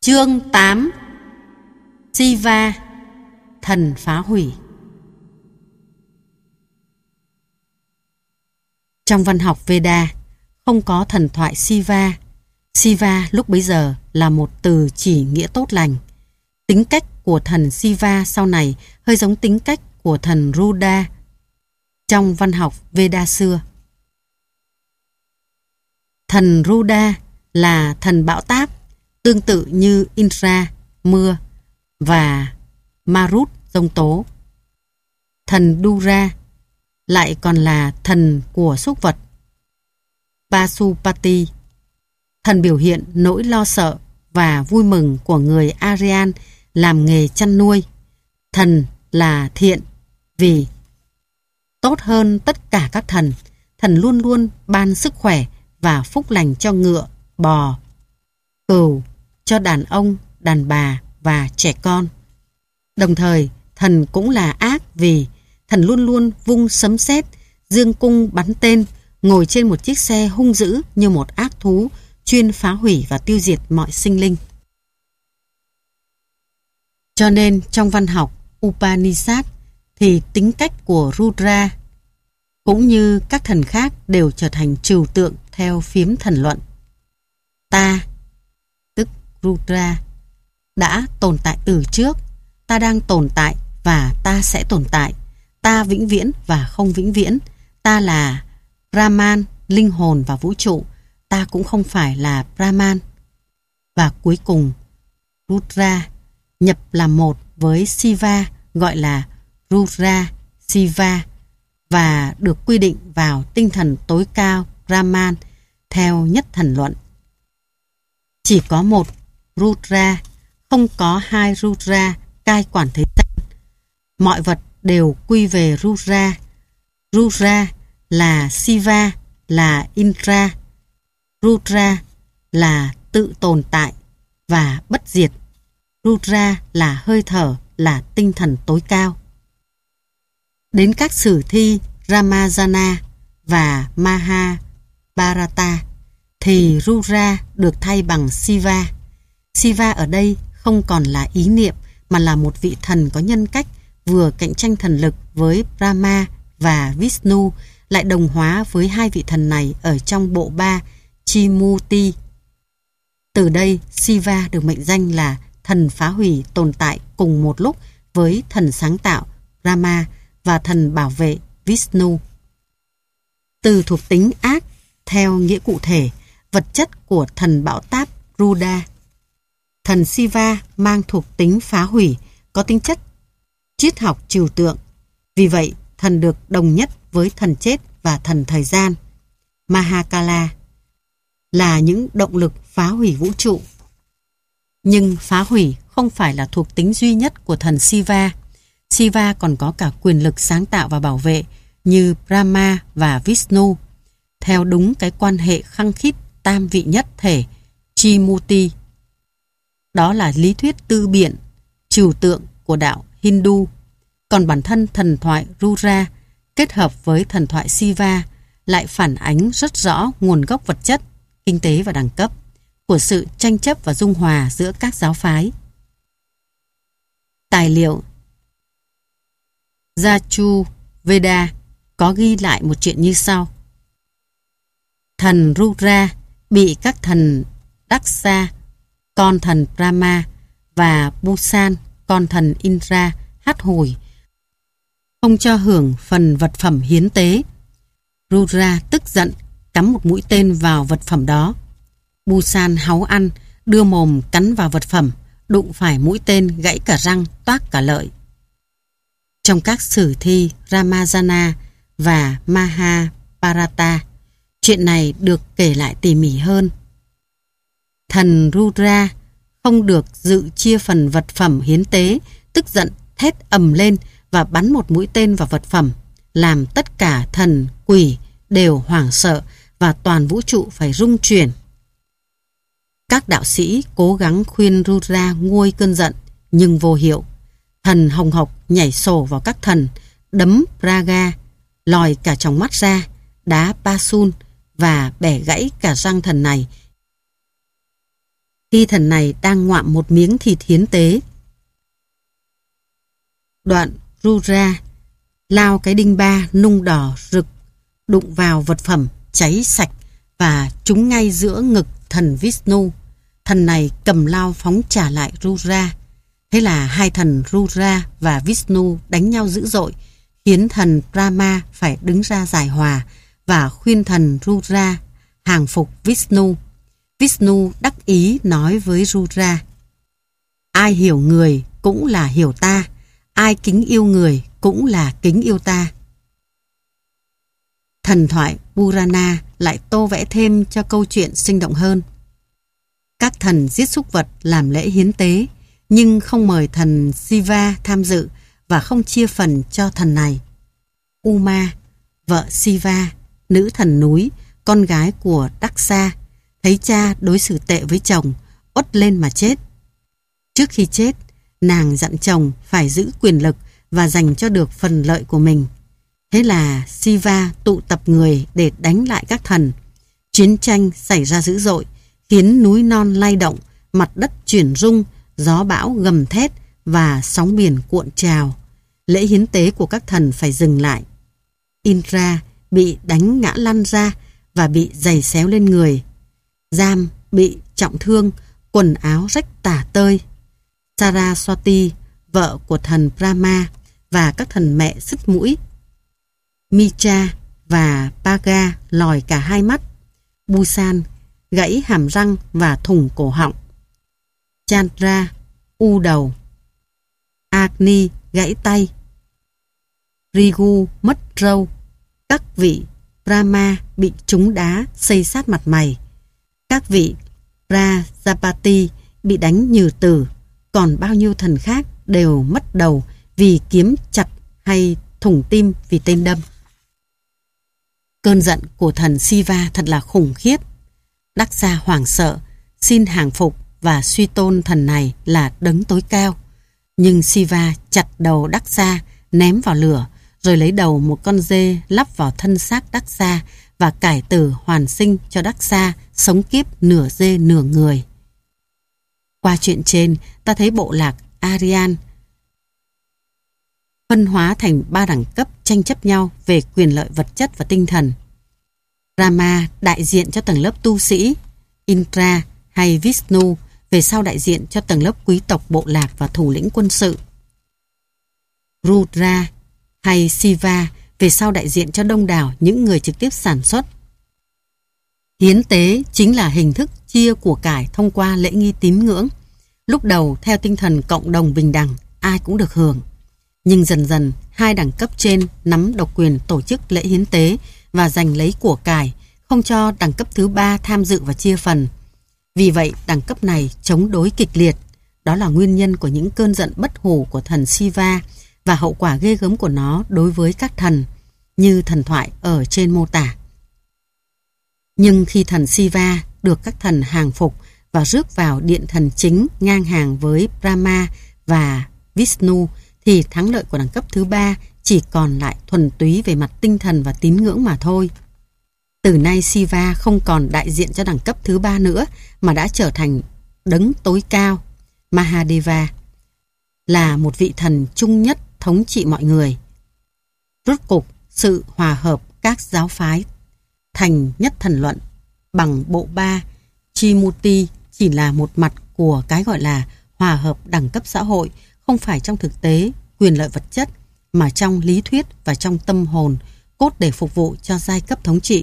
Chương 8: Shiva, thần phá hủy. Trong văn học Veda không có thần thoại Shiva. Shiva lúc bấy giờ là một từ chỉ nghĩa tốt lành. Tính cách của thần Shiva sau này hơi giống tính cách của thần Rudra trong văn học Veda xưa. Thần Rudra là thần bão táp, tương tự như Indra, mưa, và Marut, giông tố. Thần Dura lại còn là thần của súc vật, Pasupati, thần biểu hiện nỗi lo sợ và vui mừng của người Aryan làm nghề chăn nuôi. Thần là thiện vì tốt hơn tất cả các thần. Thần luôn luôn ban sức khỏe và phúc lành cho ngựa, bò, cừu, cho đàn ông, đàn bà và trẻ con. Đồng thời, thần cũng là ác vì thần luôn luôn vung sấm sét, dương cung bắn tên, ngồi trên một chiếc xe hung dữ như một ác thú, chuyên phá hủy và tiêu diệt mọi sinh linh. Cho nên trong văn học Upanishad thì tính cách của Rudra cũng như các thần khác đều trở thành trừu tượng theo phiến thần luận. Ta, tức Rudra, đã tồn tại từ trước, ta đang tồn tại và ta sẽ tồn tại, ta vĩnh viễn và không vĩnh viễn, ta là Brahman, linh hồn và vũ trụ, ta cũng không phải là Brahman. Và cuối cùng, Rudra nhập làm một với Shiva, gọi là Rudra Shiva, và được quy định vào tinh thần tối cao Brahman theo nhất thần luận. Chỉ có một Rudra, không có hai Rudra cai quản thế gian. Mọi vật đều quy về Rudra. Rudra là Shiva, là Indra. Rudra là tự tồn tại và bất diệt. Rudra là hơi thở, là tinh thần tối cao. Đến các sử thi Ramayana và Mahabharata thì Rudra được thay bằng Shiva. Shiva ở đây không còn là ý niệm mà là một vị thần có nhân cách, vừa cạnh tranh thần lực với Brahma và Vishnu, lại đồng hóa với hai vị thần này ở trong bộ ba Chimuti. Từ đây Shiva được mệnh danh là thần phá hủy, tồn tại cùng một lúc với thần sáng tạo Brahma và thần bảo vệ Vishnu. Từ thuộc tính ác theo nghĩa cụ thể, vật chất của thần bão táp Rudra, thần Shiva mang thuộc tính phá hủy, có tính chất triết học trừu tượng. Vì vậy, thần được đồng nhất với thần chết và thần thời gian, Mahakala, là những động lực phá hủy vũ trụ. Nhưng phá hủy không phải là thuộc tính duy nhất của thần Shiva. Shiva còn có cả quyền lực sáng tạo và bảo vệ như Brahma và Vishnu, theo đúng cái quan hệ khăng khít tam vị nhất thể Chimuti. Đó là lý thuyết tư biện, trừu tượng của đạo Hindu. Còn bản thân thần thoại Rudra kết hợp với thần thoại Shiva lại phản ánh rất rõ nguồn gốc vật chất, kinh tế và đẳng cấp của sự tranh chấp và dung hòa giữa các giáo phái. Tài liệu Jachu Veda có ghi lại một chuyện như sau. Thần Rudra bị các thần Daksa, con thần Brahma, và Busan, con thần Indra, hắt hủi, không cho hưởng phần vật phẩm hiến tế. Rudra tức giận, cắm một mũi tên vào vật phẩm đó. Busan háu ăn, đưa mồm cắn vào vật phẩm, đụng phải mũi tên gãy cả răng, toác cả lợi. Trong các sử thi Ramayana và Mahabharata, chuyện này được kể lại tỉ mỉ hơn. Thần Rudra không được dự chia phần vật phẩm hiến tế, tức giận thét ầm lên và bắn một mũi tên vào vật phẩm, làm tất cả thần, quỷ đều hoảng sợ và toàn vũ trụ phải rung chuyển. Các đạo sĩ cố gắng khuyên Rudra nguôi cơn giận, nhưng vô hiệu. Thần hồng hộc nhảy sổ vào các thần, đấm Praga, lòi cả tròng mắt ra, đá Pasun và bẻ gãy cả răng thần này. khi thần này đang ngoạm một miếng thịt hiến tế. Đoạn Rudra lao cái đinh ba nung đỏ rực đụng vào vật phẩm cháy sạch và trúng ngay giữa ngực thần Vishnu. Thần này cầm lao phóng trả lại Rudra. Thế là hai thần Rudra và Vishnu đánh nhau dữ dội, khiến thần Brahma phải đứng ra giải hòa và khuyên thần Rudra hàng phục Vishnu. Vishnu đắc ý nói với Rudra: ai hiểu người cũng là hiểu ta, ai kính yêu người cũng là kính yêu ta. Thần thoại Purana lại tô vẽ thêm cho câu chuyện sinh động hơn. Các thần giết súc vật làm lễ hiến tế, nhưng không mời thần Shiva tham dự và không chia phần cho thần này. Uma, vợ Shiva, nữ thần núi, con gái của Daksa, thấy cha đối xử tệ với chồng, uất lên mà chết. Trước khi chết, nàng dặn chồng phải giữ quyền lực và dành cho được phần lợi của mình. Thế là Shiva tụ tập người để đánh lại các thần. Chiến tranh xảy ra dữ dội, khiến núi non lay động, mặt đất chuyển rung, gió bão gầm thét và sóng biển cuộn trào. Lễ hiến tế của các thần phải dừng lại. Indra bị đánh ngã lăn ra và bị giày xéo lên người. Giam bị trọng thương, quần áo rách tả tơi. Saraswati, vợ của thần Brahma, và các thần mẹ sứt mũi. Mitra và Paga lòi cả hai mắt. Busan gãy hàm răng và thủng cổ họng. Chandra u đầu. Agni gãy tay. Rigu mất râu. Các vị Brahma bị trúng đá xây sát mặt mày. Các vị Prajapati bị đánh nhừ tử. Còn bao nhiêu thần khác đều mất đầu vì kiếm chặt hay thủng tim vì tên đâm. Cơn giận của thần Shiva thật là khủng khiếp. Daksa hoảng sợ, xin hàng phục và suy tôn thần này là đấng tối cao. Nhưng Shiva chặt đầu Daksa, ném vào lửa, rồi lấy đầu một con dê lắp vào thân xác Daksa và cải tử hoàn sinh cho Daksa sống kiếp nửa dê nửa người. Qua chuyện trên, ta thấy bộ lạc Aryan phân hóa thành 3 đẳng cấp tranh chấp nhau về quyền lợi vật chất và tinh thần. Rama đại diện cho tầng lớp tu sĩ, Indra hay Vishnu về sau đại diện cho tầng lớp quý tộc bộ lạc và thủ lĩnh quân sự. Rudra hay Shiva về sau đại diện cho đông đảo những người trực tiếp sản xuất. Hiến tế chính là hình thức chia của cải thông qua lễ nghi tín ngưỡng. Lúc đầu theo tinh thần cộng đồng bình đẳng, ai cũng được hưởng. Nhưng dần dần, hai đẳng cấp trên nắm độc quyền tổ chức lễ hiến tế và giành lấy của cải, không cho đẳng cấp thứ 3 tham dự và chia phần. Vì vậy, đẳng cấp này chống đối kịch liệt. Đó là nguyên nhân của những cơn giận bất hủ của thần Shiva và hậu quả ghê gớm của nó đối với các thần, như thần thoại ở trên mô tả. Nhưng khi thần Shiva được các thần hàng phục và rước vào điện thần chính ngang hàng với Brahma và Vishnu, thì thắng lợi của đẳng cấp thứ 3 chỉ còn lại thuần túy về mặt tinh thần và tín ngưỡng mà thôi. Từ nay Shiva không còn đại diện cho đẳng cấp thứ 3 nữa, mà đã trở thành đấng tối cao. Mahadeva là một vị thần trung nhất thống trị mọi người. Rốt cục, sự hòa hợp các giáo phái thành nhất thần luận bằng bộ ba Trimurti chỉ là một mặt của cái gọi là hòa hợp đẳng cấp xã hội, không phải trong thực tế quyền lợi vật chất, mà trong lý thuyết và trong tâm hồn, cốt để phục vụ cho giai cấp thống trị.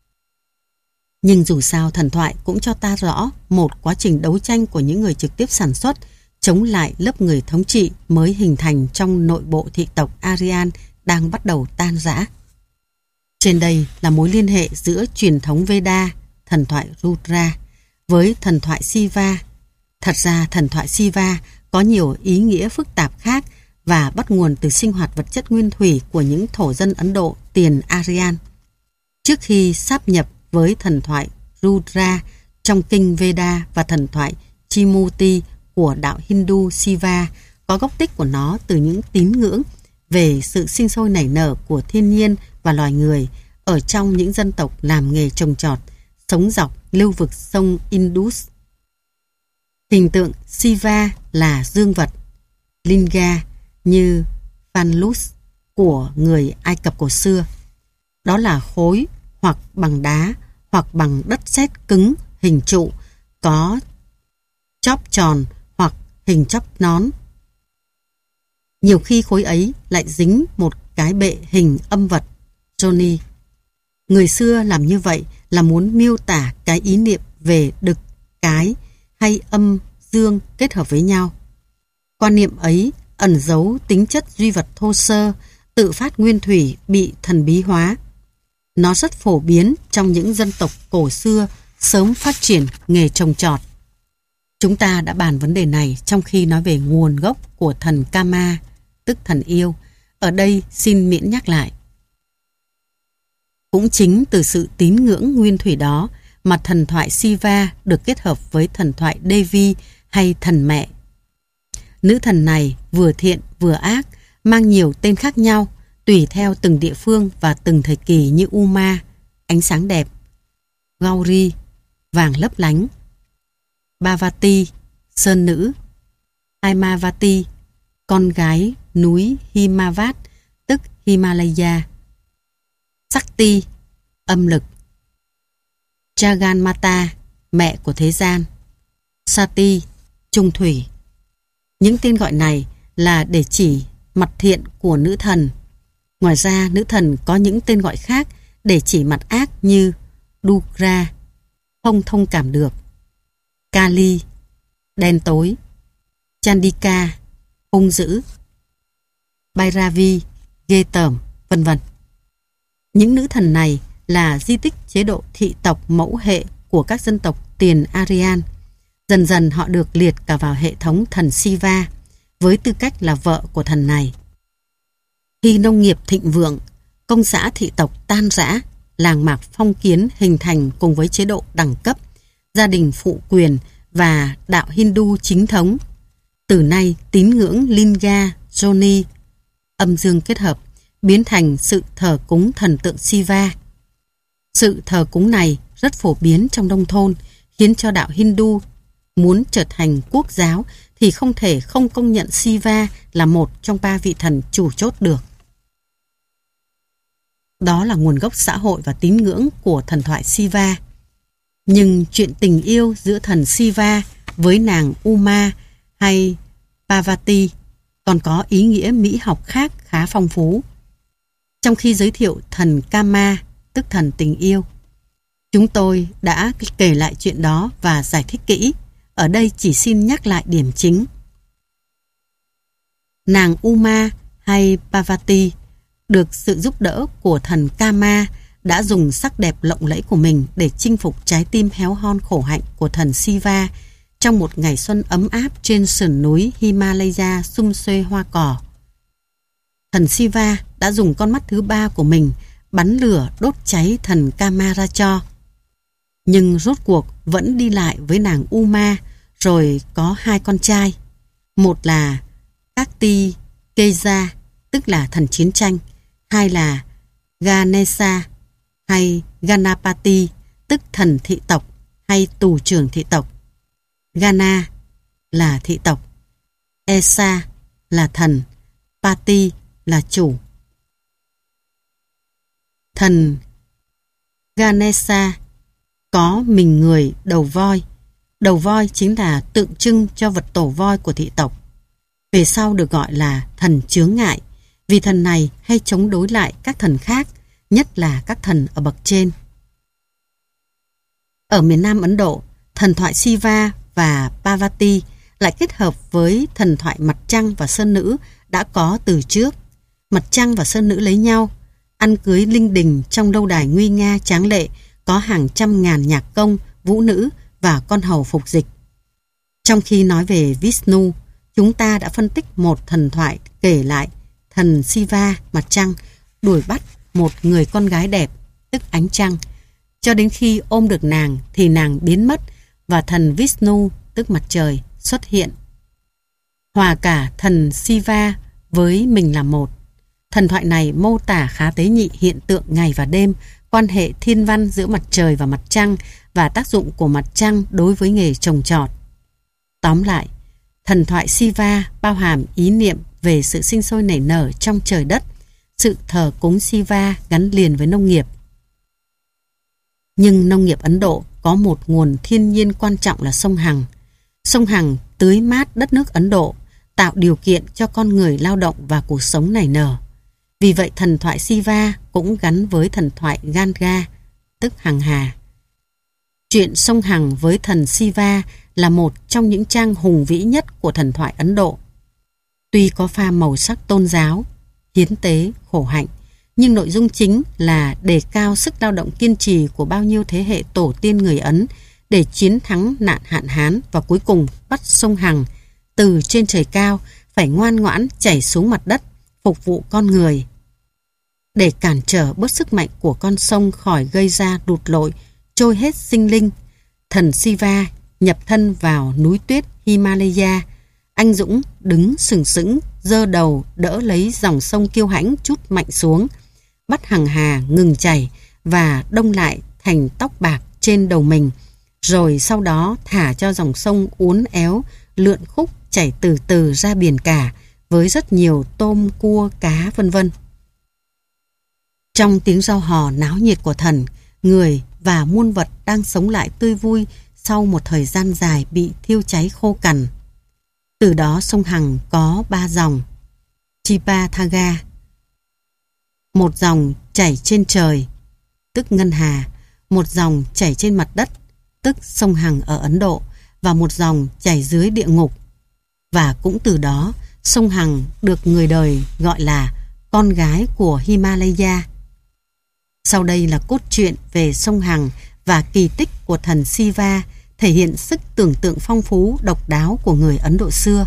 Nhưng dù sao, thần thoại cũng cho ta rõ một quá trình đấu tranh của những người trực tiếp sản xuất chống lại lớp người thống trị mới hình thành trong nội bộ thị tộc Aryan đang bắt đầu tan rã. Trên đây là mối liên hệ giữa truyền thống Veda, thần thoại Rudra, với thần thoại Shiva. Thật ra thần thoại Shiva có nhiều ý nghĩa phức tạp khác và bắt nguồn từ sinh hoạt vật chất nguyên thủy của những thổ dân Ấn Độ tiền Aryan. Trước khi sáp nhập với thần thoại Rudra trong kinh Veda và thần thoại Trimurti của đạo Hindu Shiva, có gốc tích của nó từ những tín ngưỡng về sự sinh sôi nảy nở của thiên nhiên và loài người ở trong những dân tộc làm nghề trồng trọt, sống dọc lưu vực sông Indus. Hình tượng Shiva là dương vật, Linga như phallus của người Ai Cập cổ xưa. Đó là khối hoặc bằng đá hoặc bằng đất sét cứng hình trụ, có chóp tròn hoặc hình chóp nón. Nhiều khi khối ấy lại dính một cái bệ hình âm vật, Johnny. Người xưa làm như vậy là muốn miêu tả cái ý niệm về đực, cái hay âm dương kết hợp với nhau. Quan niệm ấy ẩn giấu tính chất duy vật thô sơ, tự phát nguyên thủy bị thần bí hóa. Nó rất phổ biến trong những dân tộc cổ xưa sớm phát triển nghề trồng trọt. Chúng ta đã bàn vấn đề này trong khi nói về nguồn gốc của thần Kama, tức thần yêu. Ở đây xin miễn nhắc lại. Cũng chính từ sự tín ngưỡng nguyên thủy đó mà thần thoại Shiva được kết hợp với thần thoại Devi hay thần mẹ. Nữ thần này vừa thiện vừa ác, mang nhiều tên khác nhau tùy theo từng địa phương và từng thời kỳ, như Uma, ánh sáng đẹp, Gauri, vàng lấp lánh, Bhavati, sơn nữ, Aimavati, con gái núi Himavat, tức Himalaya, Shakti, âm lực, Jagannatha, mẹ của thế gian, Sati, trung thủy. Những tên gọi này là để chỉ mặt thiện của nữ thần. Ngoài ra, nữ thần có những tên gọi khác để chỉ mặt ác như Dugra, không thông cảm được, Kali, đen tối, Chandika, hung dữ, Bhairavi, ghê tởm, vân vân. Những nữ thần này là di tích chế độ thị tộc mẫu hệ của các dân tộc tiền Aryan. Dần dần họ được liệt cả vào hệ thống thần Shiva với tư cách là vợ của thần này. Khi nông nghiệp thịnh vượng, công xã thị tộc tan rã, làng mạc phong kiến hình thành cùng với chế độ đẳng cấp, gia đình phụ quyền và đạo Hindu chính thống. Từ nay tín ngưỡng Linga, Johnny, âm dương kết hợp, biến thành sự thờ cúng thần tượng Shiva. Sự thờ cúng này rất phổ biến trong nông thôn, khiến cho đạo Hindu muốn trở thành quốc giáo thì không thể không công nhận Shiva là một trong 3 vị thần chủ chốt được. Đó là nguồn gốc xã hội và tín ngưỡng của thần thoại Shiva. Nhưng chuyện tình yêu giữa thần Shiva với nàng Uma hay Parvati còn có ý nghĩa mỹ học khác khá phong phú. Trong khi giới thiệu thần Kama, tức thần tình yêu, chúng tôi đã kể lại chuyện đó và giải thích kỹ. Ở đây chỉ xin nhắc lại điểm chính. Nàng Uma hay Parvati được sự giúp đỡ của thần Kama đã dùng sắc đẹp lộng lẫy của mình để chinh phục trái tim héo hon khổ hạnh của thần Shiva trong một ngày xuân ấm áp trên sườn núi Himalaya sum xuê hoa cỏ. Thần Shiva đã dùng con mắt thứ 3 của mình bắn lửa đốt cháy thần Kamaraja. Nhưng rốt cuộc vẫn đi lại với nàng Uma, rồi có 2 con trai. Một là Kartikeya, tức là thần chiến tranh, 2 là Ganesha hay Ganapati, tức thần thị tộc hay tù trưởng thị tộc. Gana là thị tộc, Esa là thần, Pati là chủ. Thần Ganesha có mình người đầu voi. Đầu voi chính là tượng trưng cho vật tổ voi của thị tộc. Về sau được gọi là thần chướng ngại, vì thần này hay chống đối lại các thần khác, nhất là các thần ở bậc trên. Ở miền Nam Ấn Độ, thần thoại Shiva và Parvati lại kết hợp với thần thoại mặt trăng và sơn nữ đã có từ trước. Mặt trăng và sơn nữ lấy nhau, ăn cưới linh đình trong lâu đài nguy nga tráng lệ, có hàng trăm ngàn nhạc công, vũ nữ và con hầu phục dịch. Trong khi nói về Vishnu, chúng ta đã phân tích một thần thoại kể lại thần Shiva mặt trăng đuổi bắt một người con gái đẹp, tức ánh trăng. Cho đến khi ôm được nàng thì nàng biến mất và thần Vishnu, tức mặt trời, xuất hiện. Hòa cả thần Shiva với mình là một. Thần thoại này mô tả khá tế nhị hiện tượng ngày và đêm, quan hệ thiên văn giữa mặt trời và mặt trăng và tác dụng của mặt trăng đối với nghề trồng trọt. Tóm lại, thần thoại Shiva bao hàm ý niệm về sự sinh sôi nảy nở trong trời đất, sự thờ cúng Shiva gắn liền với nông nghiệp. Nhưng nông nghiệp Ấn Độ có một nguồn thiên nhiên quan trọng là sông Hằng. Sông Hằng tưới mát đất nước Ấn Độ, tạo điều kiện cho con người lao động và cuộc sống nảy nở. Vì vậy thần thoại Shiva cũng gắn với thần thoại Ganga, tức Hằng Hà. Chuyện sông Hằng với thần Shiva là một trong những trang hùng vĩ nhất của thần thoại Ấn Độ. Tuy có pha màu sắc tôn giáo, hiến tế, khổ hạnh, nhưng nội dung chính là đề cao sức lao động kiên trì của bao nhiêu thế hệ tổ tiên người Ấn để chiến thắng nạn hạn hán và cuối cùng bắt sông Hằng từ trên trời cao phải ngoan ngoãn chảy xuống mặt đất phục vụ con người. Để cản trở bớt sức mạnh của con sông khỏi gây ra lụt lội, trôi hết sinh linh, thần Shiva nhập thân vào núi tuyết Himalaya, anh dũng đứng sừng sững, giơ đầu đỡ lấy dòng sông kiêu hãnh trút mạnh xuống, bắt Hằng Hà ngừng chảy và đông lại thành tóc bạc trên đầu mình, rồi sau đó thả cho dòng sông uốn éo, lượn khúc chảy từ từ ra biển cả với rất nhiều tôm, cua, cá vân vân. Trong tiếng reo hò náo nhiệt của thần, người và muôn vật đang sống lại tươi vui sau một thời gian dài bị thiêu cháy khô cằn. Từ đó sông Hằng có 3 dòng: Chipathaga, một dòng chảy trên trời, tức Ngân Hà, một dòng chảy trên mặt đất, tức sông Hằng ở Ấn Độ, và một dòng chảy dưới địa ngục. Và cũng từ đó, sông Hằng được người đời gọi là con gái của Himalaya. Sau đây là cốt truyện về sông Hằng và kỳ tích của thần Shiva, thể hiện sức tưởng tượng phong phú, độc đáo của người Ấn Độ xưa.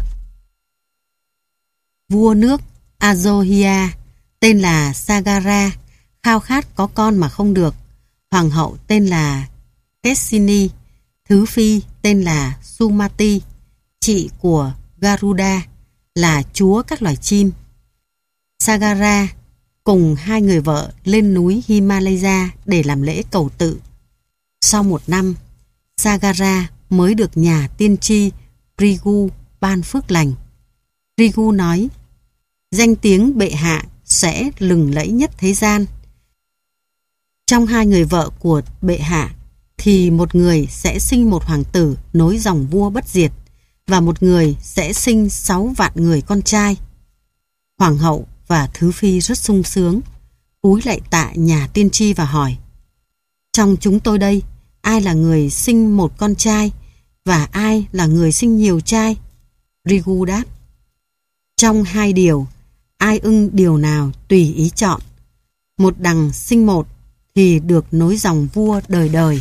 Vua nước Ayodhya tên là Sagara, khao khát có con mà không được. Hoàng hậu tên là Keshini, thứ phi tên là Sumati, chị của Garuda, là chúa các loài chim. Sagara cùng 2 người vợ lên núi Himalaya để làm lễ cầu tự. Sau 1 năm, Sagara mới được nhà tiên tri Brigu ban phước lành. Brigu nói: danh tiếng bệ hạ sẽ lừng lẫy nhất thế gian. Trong 2 người vợ của bệ hạ thì một người sẽ sinh một hoàng tử nối dòng vua bất diệt, và một người sẽ sinh 6 vạn người con trai. Hoàng hậu và thứ phi rất sung sướng, cúi lạy tạ nhà tiên tri và hỏi: trong chúng tôi đây, ai là người sinh một con trai và ai là người sinh nhiều trai? Brigu đáp: trong 2 điều, ai ưng điều nào tùy ý chọn. Một đằng sinh một thì được nối dòng vua đời đời.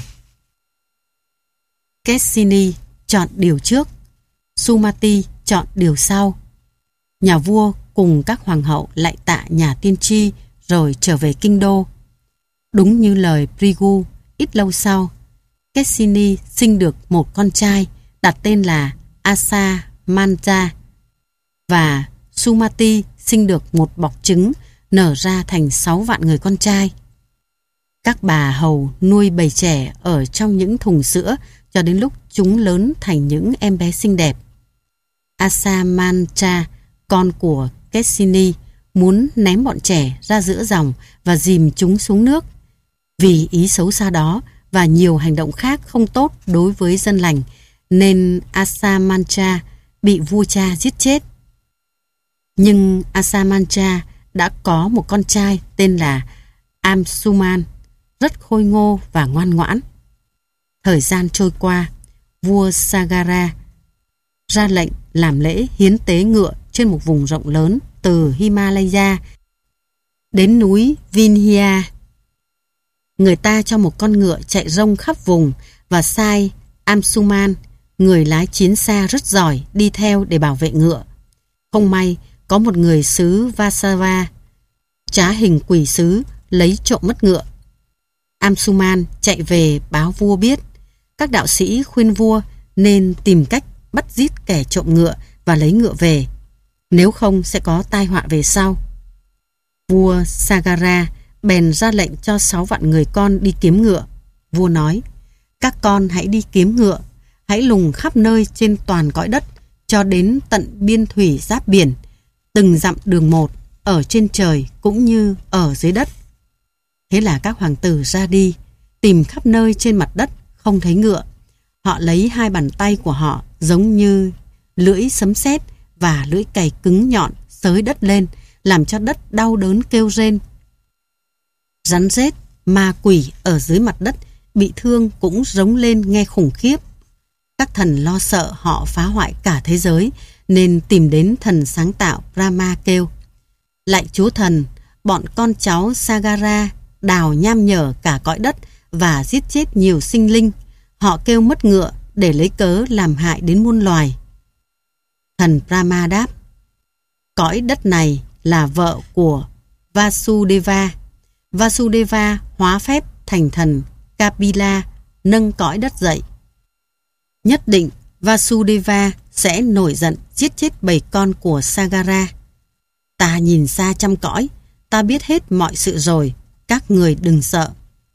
Keshini chọn điều trước, Sumati chọn điều sau. Nhà vua cùng các hoàng hậu lạy tạ nhà tiên tri rồi trở về kinh đô. Đúng như lời Brigu, ít lâu sau, Keshini sinh được một con trai đặt tên là Asamanta, và Sumati sinh được một bọc trứng nở ra thành 6 vạn người con trai. Các bà hầu nuôi bầy trẻ ở trong những thùng sữa cho đến lúc chúng lớn thành những em bé xinh đẹp. Asamanta, con của Keshini, muốn ném bọn trẻ ra giữa dòng và dìm chúng xuống nước. Vì ý xấu xa đó và nhiều hành động khác không tốt đối với dân lành, nên Asamanta bị vua cha giết chết. Nhưng Asamanta đã có một con trai tên là Amsuman, rất khôi ngô và ngoan ngoãn. Thời gian trôi qua, vua Sagara ra lệnh làm lễ hiến tế ngựa trên một vùng rộng lớn từ Himalaya đến núi Vindhya. Người ta cho một con ngựa chạy rông khắp vùng và sai Amsuman, người lái chiến xa rất giỏi, đi theo để bảo vệ ngựa. Không may, có một người xứ Vasava trá hình quỷ sứ lấy trộm mất ngựa. Amsuman chạy về báo vua biết. Các đạo sĩ khuyên vua nên tìm cách bắt giết kẻ trộm ngựa và lấy ngựa về, nếu không sẽ có tai họa về sau. Vua Sagara bèn ra lệnh cho 6 vạn người con đi kiếm ngựa. Vua nói: các con hãy đi kiếm ngựa, hãy lùng khắp nơi trên toàn cõi đất cho đến tận biên thủy giáp biển, từng dặm đường một, ở trên trời cũng như ở dưới đất. Thế là các hoàng tử ra đi, tìm khắp nơi trên mặt đất, không thấy ngựa. Họ lấy hai bàn tay của họ giống như lưỡi sấm sét và lưỡi cày cứng nhọn xới đất lên, làm cho đất đau đớn kêu rên. Rắn rết, ma quỷ ở dưới mặt đất bị thương cũng rống lên nghe khủng khiếp. Các thần lo sợ họ phá hoại cả thế giới, nên tìm đến thần sáng tạo Brahma kêu: lạy chúa thần, bọn con cháu Sagara đào nham nhở cả cõi đất và giết chết nhiều sinh linh. Họ kêu mất ngựa để lấy cớ làm hại đến muôn loài. Thần Brahma đáp: cõi đất này là vợ của Vasudeva. Vasudeva hóa phép thành thần Kapila, nâng cõi đất dậy. Nhất định Vasudeva sẽ nổi giận giết chết bầy con của Sagara. Ta nhìn xa trăm cõi, ta biết hết mọi sự rồi, các người đừng sợ.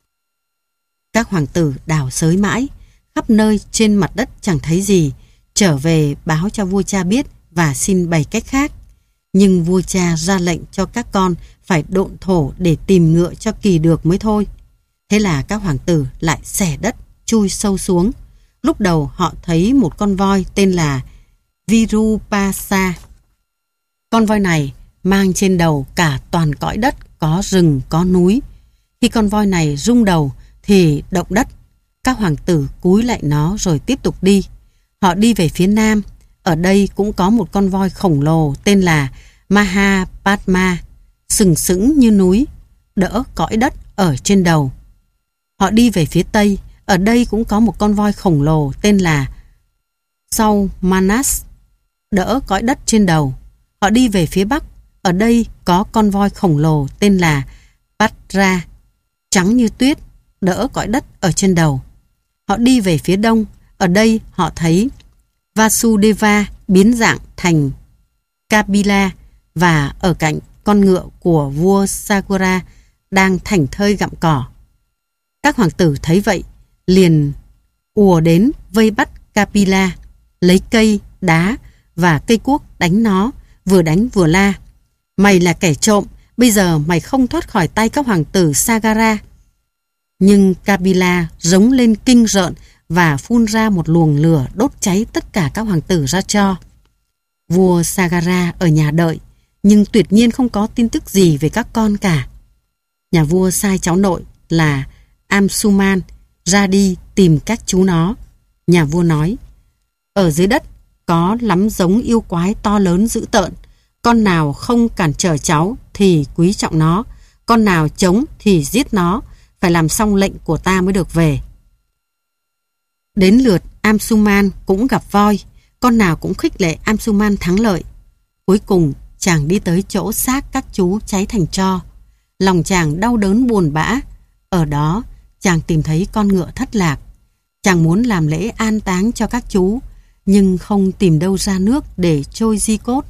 Các hoàng tử đào xới mãi, khắp nơi trên mặt đất chẳng thấy gì, trở về báo cho vua cha biết và xin bày cách khác. Nhưng vua cha ra lệnh cho các con phải độn thổ để tìm ngựa cho kỳ được mới thôi. Thế là các hoàng tử lại xẻ đất, chui sâu xuống. Lúc đầu họ thấy một con voi tên là Virupasa. Con voi này mang trên đầu cả toàn cõi đất, có rừng, có núi. Khi con voi này rung đầu thì động đất. Các hoàng tử cúi lại nó rồi tiếp tục đi. Họ đi về phía nam. Ở đây cũng có một con voi khổng lồ tên là Mahapadma, sừng sững như núi, đỡ cõi đất ở trên đầu. Họ đi về phía tây. Ở đây cũng có một con voi khổng lồ tên là Saumanas, đỡ cõi đất trên đầu. Họ đi về phía bắc. Ở đây có con voi khổng lồ tên là Patra, trắng như tuyết, đỡ cõi đất ở trên đầu. Họ đi về phía đông. Ở đây họ thấy Vasudeva biến dạng thành Kapila, và ở cạnh con ngựa của vua Sakura đang thảnh thơi gặm cỏ. Các hoàng tử thấy vậy liền ùa đến vây bắt Kapila, lấy cây, đá và cây cuốc đánh nó, vừa đánh vừa la: mày là kẻ trộm, bây giờ mày không thoát khỏi tay các hoàng tử Sagara. Nhưng Kapila rống lên kinh rợn và phun ra một luồng lửa đốt cháy tất cả các hoàng tử ra tro. Vua Sagara ở nhà đợi, nhưng tuyệt nhiên không có tin tức gì về các con cả. Nhà vua sai cháu nội là Amsuman ra đi tìm các chú nó. Nhà vua nói: ở dưới đất có lắm giống yêu quái to lớn dữ tợn. Con nào không cản trở cháu thì quý trọng nó, con nào chống thì giết nó, phải làm xong lệnh của ta mới được về. Đến lượt Amsuman cũng gặp voi, con nào cũng khích lệ Amsuman thắng lợi. Cuối cùng chàng đi tới chỗ xác các chú cháy thành tro. Lòng chàng đau đớn buồn bã. Ở đó chàng tìm thấy con ngựa thất lạc. Chàng muốn làm lễ an táng cho các chú, nhưng không tìm đâu ra nước để trôi di cốt.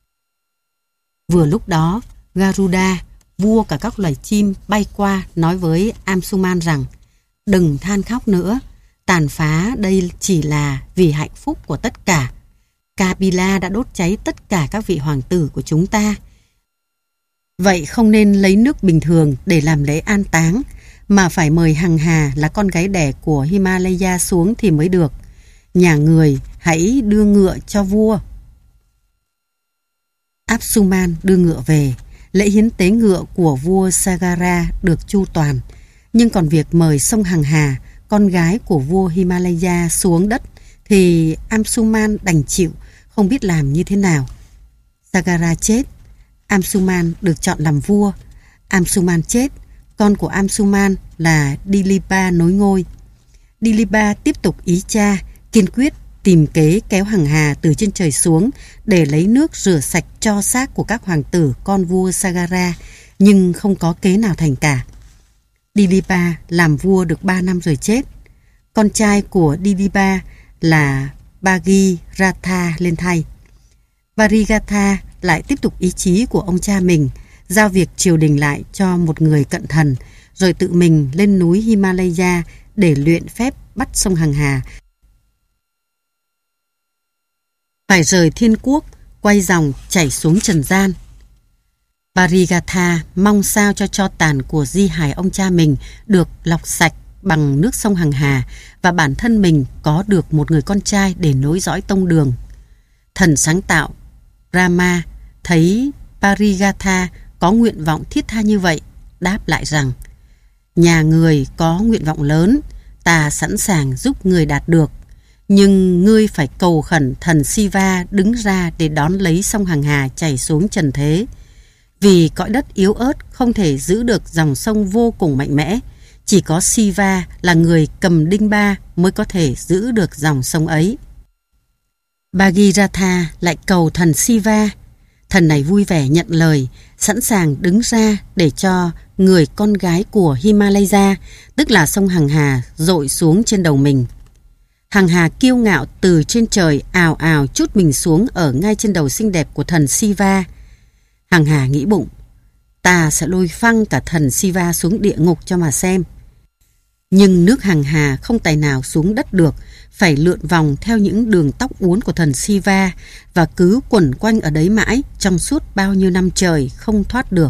Vừa lúc đó, Garuda, vua cả các loài chim, bay qua nói với Amsuman rằng: đừng than khóc nữa, tàn phá đây chỉ là vì hạnh phúc của tất cả. Kapila đã đốt cháy tất cả các vị hoàng tử của chúng ta. Vậy không nên lấy nước bình thường để làm lễ an táng, mà phải mời Hằng Hà là con gái đẻ của Himalaya xuống thì mới được. Nhà người hãy đưa ngựa cho vua. Amsuman đưa ngựa về. Lễ hiến tế ngựa của vua Sagara được chu toàn. Nhưng còn việc mời sông Hằng Hà, con gái của vua Himalaya, xuống đất thì Amsuman đành chịu, không biết làm như thế nào. Sagara chết, Amsuman được chọn làm vua. Amsuman chết, con của Amsuman là Dilipa nối ngôi. Dilipa tiếp tục ý cha, kiên quyết tìm kế kéo Hằng Hà từ trên trời xuống để lấy nước rửa sạch tro xác của các hoàng tử con vua Sagara, nhưng không có kế nào thành cả. Dilipa làm vua được 3 năm rồi chết. Con trai của Dilipa là Bhagiratha lên thay. Bhagiratha lại tiếp tục ý chí của ông cha mình, giao việc triều đình lại cho một người cận thần, rồi tự mình lên núi Himalaya để luyện phép bắt sông Hằng Hà. phải rời thiên quốc, quay dòng chảy xuống trần gian. Parigatha mong sao cho tro tàn của di hài ông cha mình được lọc sạch bằng nước sông Hằng Hà và bản thân mình có được một người con trai để nối dõi tông đường. Thần sáng tạo Brahma thấy Parigatha có nguyện vọng thiết tha như vậy, đáp lại rằng: nhà người có nguyện vọng lớn, ta sẵn sàng giúp người đạt được, nhưng ngươi phải cầu khẩn thần Siva đứng ra để đón lấy sông Hằng Hà chảy xuống trần thế. Vì cõi đất yếu ớt không thể giữ được dòng sông vô cùng mạnh mẽ, chỉ có Siva là người cầm đinh ba mới có thể giữ được dòng sông ấy. Bhagiratha lại cầu thần Siva. Thần này vui vẻ nhận lời, sẵn sàng đứng ra để cho người con gái của Himalaya, tức là sông Hằng Hà, dội xuống trên đầu mình. Hằng Hà kiêu ngạo từ trên trời ào ào trút mình xuống ở ngay trên đầu xinh đẹp của thần Siva. Hằng Hà nghĩ bụng: ta sẽ lôi phăng cả thần Siva xuống địa ngục cho mà xem. Nhưng nước Hằng Hà không tài nào xuống đất được, phải lượn vòng theo những đường tóc uốn của thần Siva và cứ quẩn quanh ở đấy mãi trong suốt bao nhiêu năm trời không thoát được.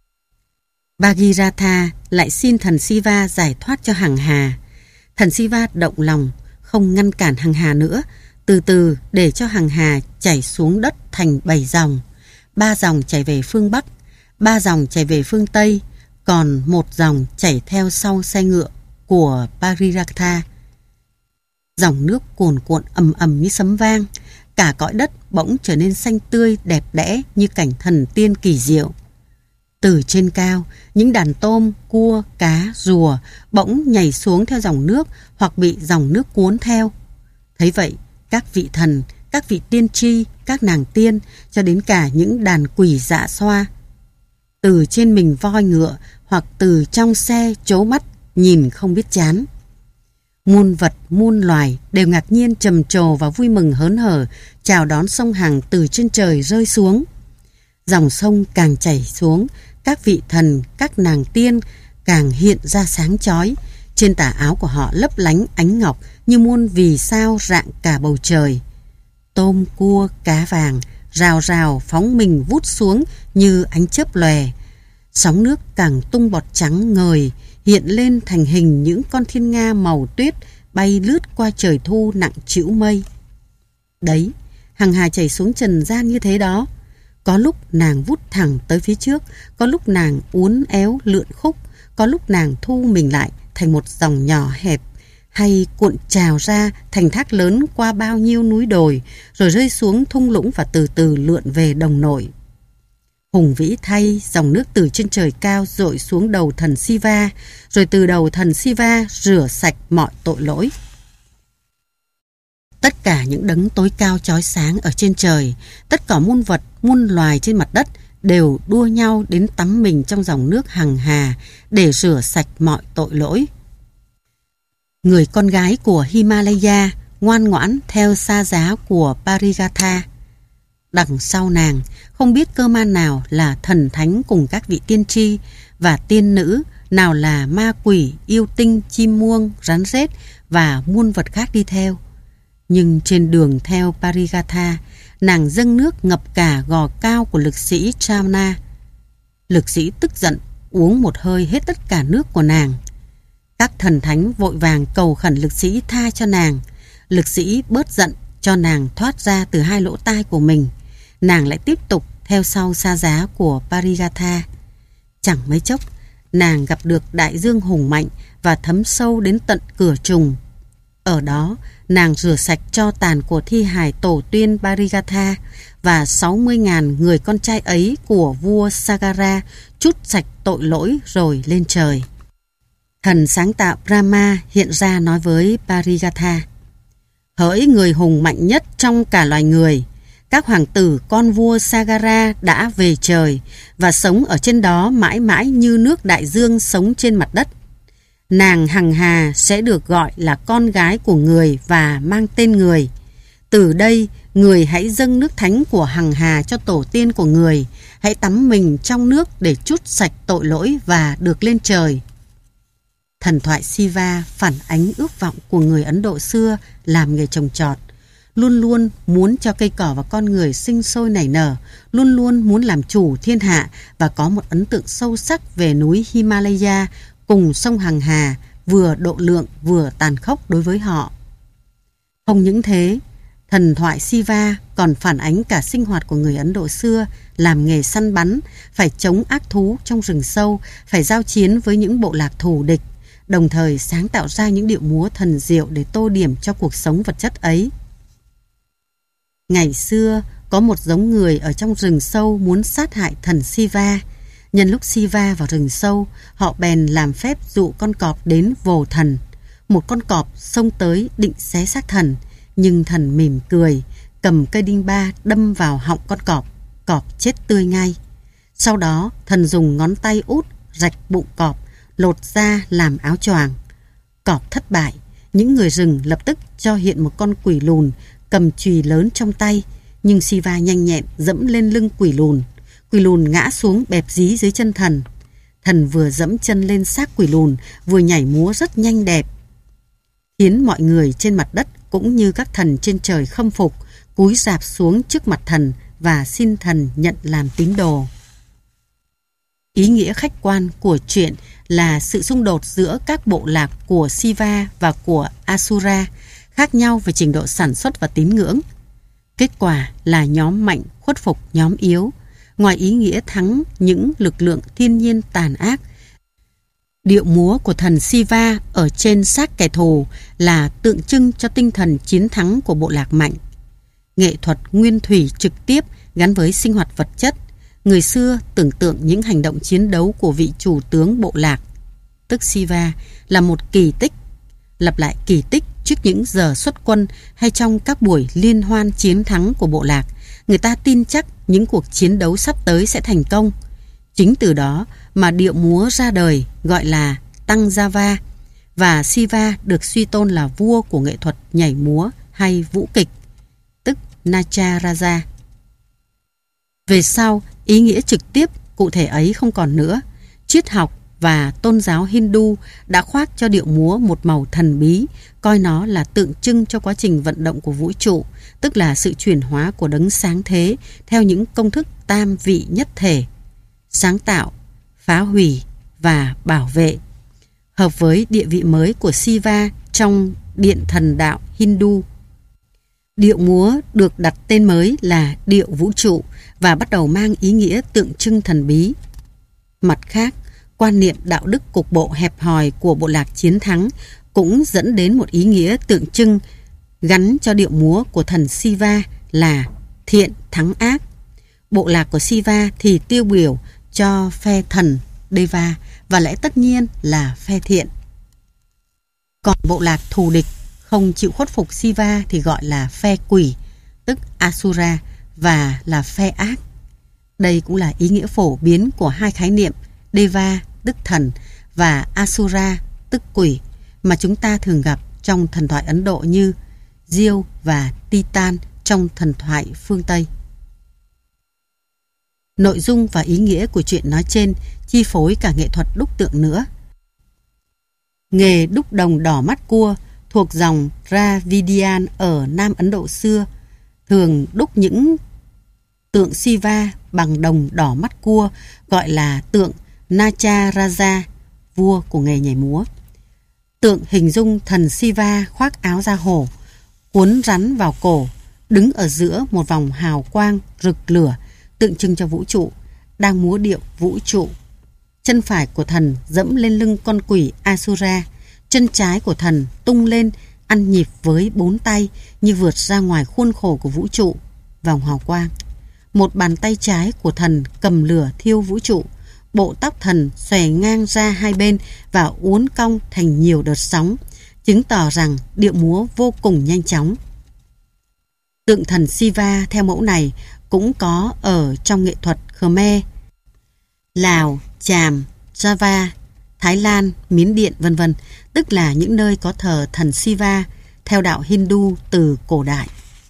Bhagiratha lại xin thần Siva giải thoát cho Hằng Hà. Thần Siva động lòng, không ngăn cản Hằng Hà nữa, từ từ để cho Hằng Hà chảy xuống đất thành 7 dòng. 3 dòng chảy về phương Bắc, 3 dòng chảy về phương Tây, còn 1 dòng chảy theo sau xe ngựa của Parigatha. Dòng nước cuồn cuộn ầm ầm như sấm vang, cả cõi đất bỗng trở nên xanh tươi đẹp đẽ như cảnh thần tiên kỳ diệu. Từ trên cao, những đàn tôm, cua, cá, rùa bỗng nhảy xuống theo dòng nước hoặc bị dòng nước cuốn theo. Thấy vậy, các vị thần, các vị tiên tri, các nàng tiên, cho đến cả những đàn quỷ dạ xoa, từ trên mình voi ngựa hoặc từ trong xe trố mắt nhìn không biết chán. Muôn vật, muôn loài đều ngạc nhiên trầm trồ và vui mừng hớn hở chào đón sông Hằng từ trên trời rơi xuống. Dòng sông càng chảy xuống, các vị thần, các nàng tiên càng hiện ra sáng chói. Trên tà áo của họ lấp lánh ánh ngọc như muôn vì sao rạng cả bầu trời. Tôm, cua, cá vàng rào rào phóng mình vút xuống như ánh chớp lòe. Sóng nước càng tung bọt trắng ngời, hiện lên thành hình những con thiên nga màu tuyết bay lướt qua trời thu nặng trĩu mây. Đấy, Hằng Hà chảy xuống trần gian như thế đó. Có lúc nàng vút thẳng tới phía trước, có lúc nàng uốn éo lượn khúc, có lúc nàng thu mình lại thành một dòng nhỏ hẹp, hay cuộn trào ra thành thác lớn qua bao nhiêu núi đồi, rồi rơi xuống thung lũng và từ từ lượn về đồng nội. Hùng vĩ thay, dòng nước từ trên trời cao dội xuống đầu thần Siva, rồi từ đầu thần Siva rửa sạch mọi tội lỗi. Tất cả những đấng tối cao chói sáng ở trên trời, tất cả muôn vật, muôn loài trên mặt đất đều đua nhau đến tắm mình trong dòng nước Hằng Hà để rửa sạch mọi tội lỗi. Người con gái của Himalaya ngoan ngoãn theo sa giá của Parigatha. Đằng sau nàng, không biết cơ man nào là thần thánh cùng các vị tiên tri và tiên nữ, nào là ma quỷ, yêu tinh, chim muông, rắn rết và muôn vật khác đi theo. Nhưng trên đường theo Parigatha, nàng dâng nước ngập cả gò cao của lực sĩ Travna. Lực sĩ tức giận, uống một hơi hết tất cả nước của nàng. Các thần thánh vội vàng cầu khẩn lực sĩ tha cho nàng. Lực sĩ bớt giận cho nàng thoát ra từ 2 lỗ tai của mình. Nàng lại tiếp tục theo sau sa giá của Parigatha. Chẳng mấy chốc, nàng gặp được đại dương hùng mạnh và thấm sâu đến tận cửa trùng. Ở đó, nàng rửa sạch tro tàn của thi hài tổ tiên Parigatha và 60.000 người con trai ấy của vua Sagara, trút sạch tội lỗi rồi lên trời. Thần sáng tạo Brahma hiện ra nói với Parigatha: hỡi người hùng mạnh nhất trong cả loài người, các hoàng tử con vua Sagara đã về trời và sống ở trên đó mãi mãi như nước đại dương sống trên mặt đất. Nàng Hằng Hà sẽ được gọi là con gái của người và mang tên người. Từ đây, người hãy dâng nước thánh của Hằng Hà cho tổ tiên của người. Hãy tắm mình trong nước để trút sạch tội lỗi và được lên trời. Thần thoại Siva phản ánh ước vọng của người Ấn Độ xưa làm nghề trồng trọt. luôn luôn muốn cho cây cỏ và con người sinh sôi nảy nở, luôn luôn muốn làm chủ thiên hạ và có một ấn tượng sâu sắc về núi Himalaya cùng sông Hằng Hà, vừa độ lượng vừa tàn khốc đối với họ. Không những thế, thần thoại Shiva còn phản ánh cả sinh hoạt của người Ấn Độ xưa, làm nghề săn bắn, phải chống ác thú trong rừng sâu, phải giao chiến với những bộ lạc thù địch, đồng thời sáng tạo ra những điệu múa thần diệu để tô điểm cho cuộc sống vật chất ấy. Ngày xưa, có một giống người ở trong rừng sâu muốn sát hại thần Shiva. Nhân lúc Shiva vào rừng sâu, họ bèn làm phép dụ con cọp đến vồ thần. Một con cọp xông tới định xé xác thần, nhưng thần mỉm cười, cầm cây đinh ba đâm vào họng con cọp, cọp chết tươi ngay. Sau đó, thần dùng ngón tay út rạch bụng cọp, lột da làm áo choàng. Cọp thất bại, những người rừng lập tức cho hiện một con quỷ lùn cầm chùy lớn trong tay, nhưng Shiva nhanh nhẹn dẫm lên lưng quỷ lùn. Quỷ lùn ngã xuống bẹp dí dưới chân thần. Thần vừa dẫm chân lên xác quỷ lùn, vừa nhảy múa rất nhanh đẹp, khiến mọi người trên mặt đất cũng như các thần trên trời khâm phục, cúi rạp xuống trước mặt thần và xin thần nhận làm tín đồ. Ý nghĩa khách quan của chuyện là sự xung đột giữa các bộ lạc của Shiva và của Asura, khác nhau về trình độ sản xuất và tín ngưỡng. Kết quả là nhóm mạnh khuất phục nhóm yếu. Ngoài ý nghĩa thắng những lực lượng thiên nhiên tàn ác, điệu múa của thần Shiva ở trên xác kẻ thù là tượng trưng cho tinh thần chiến thắng của bộ lạc mạnh. Nghệ thuật nguyên thủy trực tiếp gắn với sinh hoạt vật chất. Người xưa tưởng tượng những hành động chiến đấu của vị chủ tướng bộ lạc, tức Shiva, là một kỳ tích, lặp lại kỳ tích trước những giờ xuất quân hay trong các buổi liên hoan chiến thắng của bộ lạc. Người ta tin chắc những cuộc chiến đấu sắp tới sẽ thành công. Chính từ đó mà điệu múa ra đời, gọi là Tăng Java, và Shiva được suy tôn là vua của nghệ thuật nhảy múa hay vũ kịch, tức Nacharaja. Về sau, ý nghĩa trực tiếp cụ thể ấy không còn nữa. Triết học và tôn giáo Hindu đã khoác cho điệu múa một màu thần bí, coi nó là tượng trưng cho quá trình vận động của vũ trụ, tức là sự chuyển hóa của đấng sáng thế theo những công thức tam vị nhất thể: sáng tạo, phá hủy và bảo vệ. Hợp với địa vị mới của Shiva trong điện thần đạo Hindu, điệu múa được đặt tên mới là điệu vũ trụ và bắt đầu mang ý nghĩa tượng trưng thần bí. Mặt khác, quan niệm đạo đức cục bộ hẹp hòi của bộ lạc chiến thắng cũng dẫn đến một ý nghĩa tượng trưng gắn cho điệu múa của thần Shiva là thiện thắng ác. Bộ lạc của Shiva thì tiêu biểu cho phe thần Deva và lẽ tất nhiên là phe thiện. Còn bộ lạc thù địch không chịu khuất phục Shiva thì gọi là phe quỷ, tức Asura, và là phe ác. Đây cũng là ý nghĩa phổ biến của hai khái niệm Deva tức thần và Asura tức quỷ mà chúng ta thường gặp trong thần thoại Ấn Độ như Diêu và Titan trong thần thoại phương Tây. Nội dung và ý nghĩa của chuyện nói trên chi phối cả nghệ thuật đúc tượng nữa. Nghề đúc đồng đỏ mắt cua thuộc dòng Dravidian ở Nam Ấn Độ xưa thường đúc những tượng Shiva bằng đồng đỏ mắt cua, gọi là tượng Nacharaja, vua của nghề nhảy múa. Tượng hình dung thần Shiva khoác áo da hổ, cuốn rắn vào cổ, đứng ở giữa một vòng hào quang rực lửa, tượng trưng cho vũ trụ, đang múa điệu vũ trụ. Chân phải của thần dẫm lên lưng con quỷ Asura, chân trái của thần tung lên ăn nhịp với 4 tay như vượt ra ngoài khuôn khổ của vũ trụ, vòng hào quang. Một bàn tay trái của thần cầm lửa thiêu vũ trụ, bộ tóc thần xòe ngang ra hai bên và uốn cong thành nhiều đợt sóng, chứng tỏ rằng điệu múa vô cùng nhanh chóng. Tượng thần Shiva theo mẫu này cũng có ở trong nghệ thuật Khmer, Lào, Chàm, Java, Thái Lan, Miến Điện v.v., tức là những nơi có thờ thần Shiva theo đạo Hindu từ cổ đại.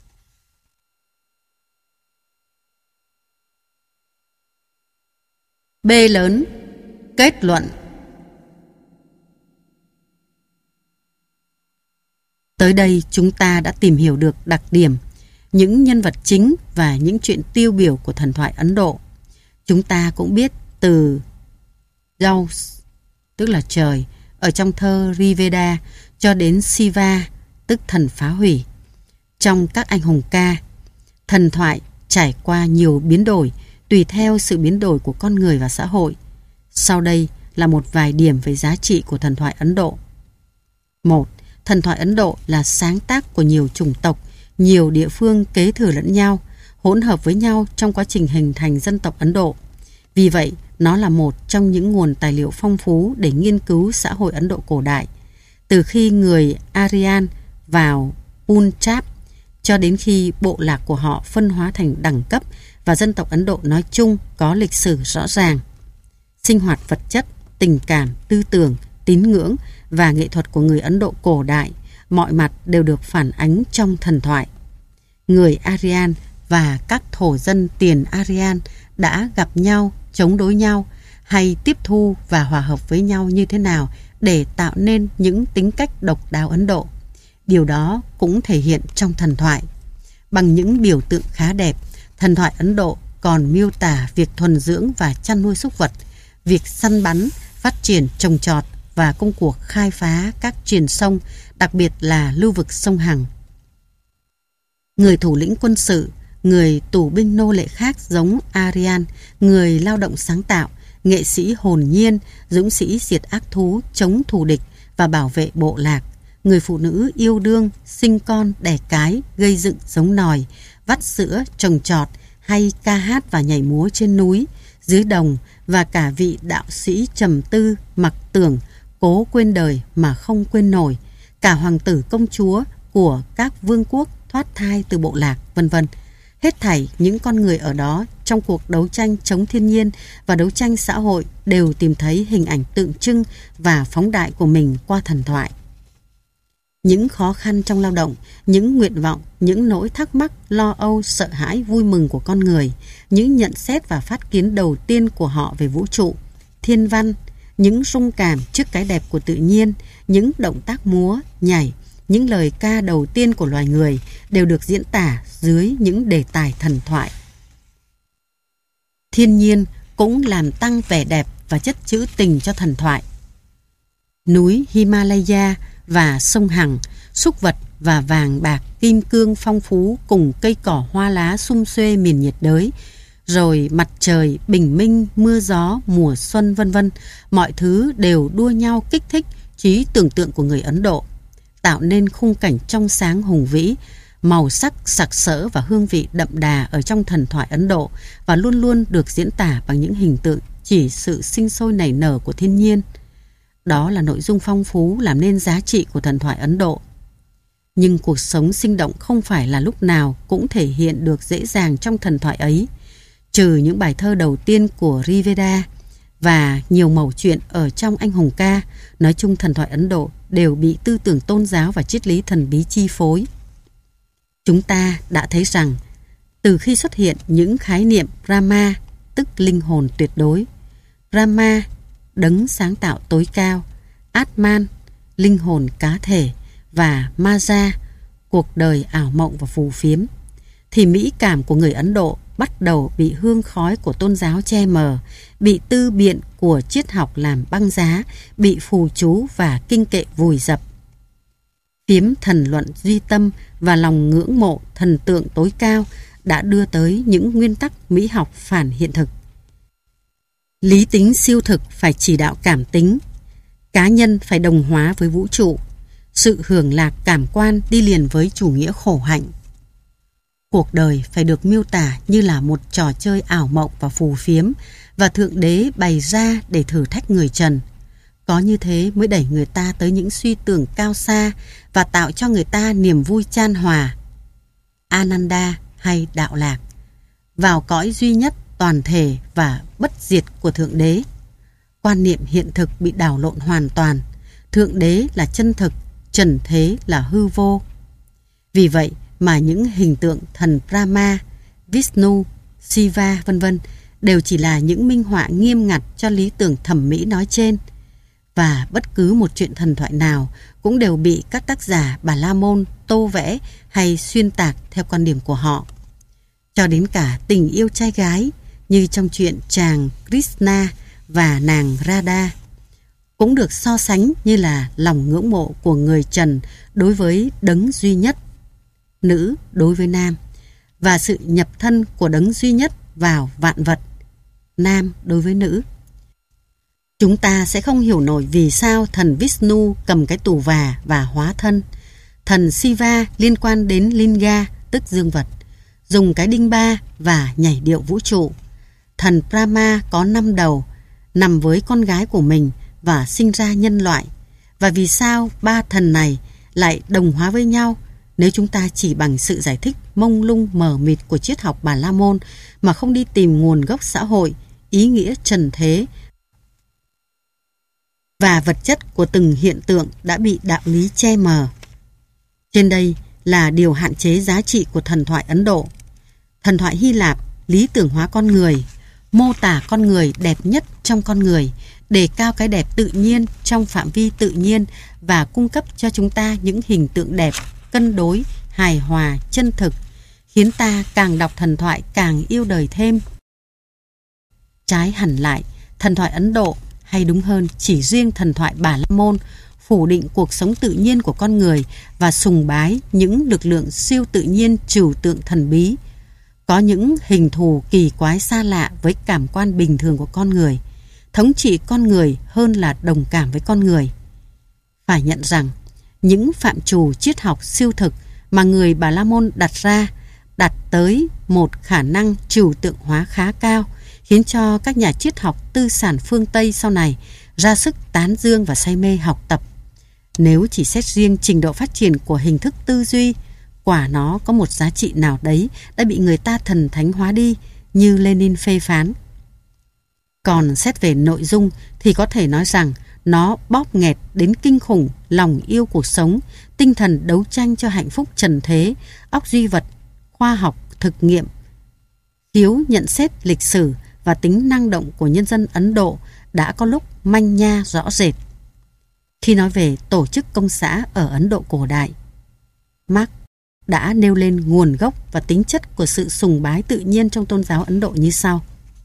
B lớn. Kết luận. Tới đây chúng ta đã tìm hiểu được đặc điểm, những nhân vật chính và những chuyện tiêu biểu của thần thoại Ấn Độ. Chúng ta cũng biết từ Zeus, tức là trời, ở trong thơ Rigveda, cho đến Shiva, tức thần phá hủy. Trong các anh hùng ca, thần thoại trải qua nhiều biến đổi tùy theo sự biến đổi của con người và xã hội. Sau đây là một vài điểm về giá trị của thần thoại Ấn Độ. 1. Thần thoại Ấn Độ là sáng tác của nhiều chủng tộc, nhiều địa phương kế thừa lẫn nhau, hỗn hợp với nhau trong quá trình hình thành dân tộc Ấn Độ. Vì vậy, nó là một trong những nguồn tài liệu phong phú để nghiên cứu xã hội Ấn Độ cổ đại. Từ khi người Aryan vào Punjab cho đến khi bộ lạc của họ phân hóa thành đẳng cấp và dân tộc Ấn Độ nói chung có lịch sử rõ ràng. Sinh hoạt vật chất, tình cảm, tư tưởng, tín ngưỡng và nghệ thuật của người Ấn Độ cổ đại, mọi mặt đều được phản ánh trong thần thoại. Người Aryan và các thổ dân tiền Aryan đã gặp nhau, chống đối nhau hay tiếp thu và hòa hợp với nhau như thế nào để tạo nên những tính cách độc đáo Ấn Độ. Điều đó cũng thể hiện trong thần thoại. Bằng những biểu tượng khá đẹp, thần thoại Ấn Độ còn miêu tả việc thuần dưỡng và chăn nuôi súc vật, việc săn bắn, phát triển trồng trọt và công cuộc khai phá các triền sông, đặc biệt là lưu vực sông Hằng. Người thủ lĩnh quân sự, người tù binh nô lệ khác giống Aryan, người lao động sáng tạo, nghệ sĩ hồn nhiên, dũng sĩ diệt ác thú, chống thù địch và bảo vệ bộ lạc, người phụ nữ yêu đương, sinh con, đẻ cái, gây dựng giống nòi, vắt sữa, trồng trọt hay ca hát và nhảy múa trên núi, dưới đồng, và cả vị đạo sĩ trầm tư, mặc tưởng, cố quên đời mà không quên nổi, cả hoàng tử công chúa của các vương quốc thoát thai từ bộ lạc, vân vân. Hết thảy những con người ở đó trong cuộc đấu tranh chống thiên nhiên và đấu tranh xã hội đều tìm thấy hình ảnh tượng trưng và phóng đại của mình qua thần thoại. Những khó khăn trong lao động, những nguyện vọng, những nỗi thắc mắc, lo âu, sợ hãi, vui mừng của con người, những nhận xét và phát kiến đầu tiên của họ về vũ trụ, thiên văn, những rung cảm trước cái đẹp của tự nhiên, những động tác múa, nhảy, những lời ca đầu tiên của loài người đều được diễn tả dưới những đề tài thần thoại. Thiên nhiên cũng làm tăng vẻ đẹp và chất trữ tình cho thần thoại. Núi Himalaya và sông Hằng, súc vật và vàng bạc kim cương phong phú cùng cây cỏ hoa lá sum xuê miền nhiệt đới, rồi mặt trời, bình minh, mưa gió, mùa xuân vân vân, mọi thứ đều đua nhau kích thích trí tưởng tượng của người Ấn Độ, tạo nên khung cảnh trong sáng hùng vĩ, màu sắc sặc sỡ và hương vị đậm đà ở trong thần thoại Ấn Độ, và luôn luôn được diễn tả bằng những hình tượng chỉ sự sinh sôi nảy nở của thiên nhiên. Đó là nội dung phong phú làm nên giá trị của thần thoại Ấn Độ. Nhưng cuộc sống sinh động không phải là lúc nào cũng thể hiện được dễ dàng trong thần thoại ấy. Trừ những bài thơ đầu tiên của Rigveda và nhiều mẩu chuyện ở trong anh hùng ca, nói chung thần thoại Ấn Độ đều bị tư tưởng tôn giáo và triết lý thần bí chi phối. Chúng ta đã thấy rằng, từ khi xuất hiện những khái niệm Brahma, tức linh hồn tuyệt đối, Brahma, đấng sáng tạo tối cao, Atman, linh hồn cá thể, và Maya, cuộc đời ảo mộng và phù phiếm, thì mỹ cảm của người Ấn Độ bắt đầu bị hương khói của tôn giáo che mờ, bị tư biện của triết học làm băng giá, bị phù chú và kinh kệ vùi dập. Phiếm thần luận duy tâm và lòng ngưỡng mộ thần tượng tối cao đã đưa tới những nguyên tắc mỹ học phản hiện thực. Lý tính siêu thực phải chỉ đạo cảm tính, cá nhân phải đồng hóa với vũ trụ, sự hưởng lạc cảm quan đi liền với chủ nghĩa khổ hạnh. Cuộc đời phải được miêu tả như là một trò chơi ảo mộng và phù phiếm, và Thượng Đế bày ra để thử thách người trần. Có như thế mới đẩy người ta tới những suy tưởng cao xa và tạo cho người ta niềm vui chan hòa, Ananda hay đạo lạc, vào cõi duy nhất, toàn thể và bất diệt của Thượng Đế. Quan niệm hiện thực bị đảo lộn hoàn toàn. Thượng Đế là chân thực, trần thế là hư vô. Vì vậy mà những hình tượng thần Brahma, Vishnu, Shiva vân vân đều chỉ là những minh họa nghiêm ngặt cho lý tưởng thẩm mỹ nói trên. và bất cứ một chuyện thần thoại nào cũng đều bị các tác giả Bà La Môn tô vẽ hay xuyên tạc theo quan điểm của họ. Cho đến cả tình yêu trai gái như trong chuyện chàng Krishna và nàng Radha cũng được so sánh như là lòng ngưỡng mộ của người trần đối với đấng duy nhất, nữ đối với nam, và sự nhập thân của đấng duy nhất vào vạn vật, nam đối với nữ. Chúng ta sẽ không hiểu nổi vì sao thần Vishnu cầm cái tù và hóa thân, thần Shiva liên quan đến Linga tức dương vật, dùng cái đinh ba và nhảy điệu vũ trụ, thần Brahma có 5 đầu, nằm với con gái của mình và sinh ra nhân loại, và vì sao ba thần này lại đồng hóa với nhau nếu chúng ta chỉ bằng sự giải thích mông lung mờ mịt của triết học Bà La Môn mà không đi tìm nguồn gốc xã hội, ý nghĩa trần thế và vật chất của từng hiện tượng đã bị đạo lý che mờ. Trên đây là điều hạn chế giá trị của thần thoại Ấn Độ. Thần thoại Hy Lạp lý tưởng hóa con người, mô tả con người đẹp nhất trong con người, đề cao cái đẹp tự nhiên trong phạm vi tự nhiên và cung cấp cho chúng ta những hình tượng đẹp, cân đối, hài hòa, chân thực, khiến ta càng đọc thần thoại càng yêu đời thêm. Trái hẳn lại, thần thoại Ấn Độ, hay đúng hơn chỉ riêng thần thoại Bà La Môn, phủ định cuộc sống tự nhiên của con người và sùng bái những lực lượng siêu tự nhiên trừu tượng thần bí, có những hình thù kỳ quái xa lạ với cảm quan bình thường của con người, thống trị con người hơn là đồng cảm với con người. Phải nhận rằng, những phạm trù triết học siêu thực mà người Bà La Môn đặt ra đạt tới một khả năng trừu tượng hóa khá cao, khiến cho các nhà triết học tư sản phương Tây sau này ra sức tán dương và say mê học tập. Nếu chỉ xét riêng trình độ phát triển của hình thức tư duy, quả nó có một giá trị nào đấy đã bị người ta thần thánh hóa đi, như Lenin phê phán. Còn xét về nội dung thì có thể nói rằng nó bóp nghẹt đến kinh khủng lòng yêu cuộc sống, tinh thần đấu tranh cho hạnh phúc trần thế, óc duy vật, khoa học, thực nghiệm, khiếu nhận xét lịch sử và tính năng động của nhân dân Ấn Độ đã có lúc manh nha rõ rệt. Khi nói về tổ chức công xã ở Ấn Độ cổ đại, Marx đã nêu lên nguồn gốc và tính chất của sự sùng bái tự nhiên trong tôn giáo Ấn Độ như sau.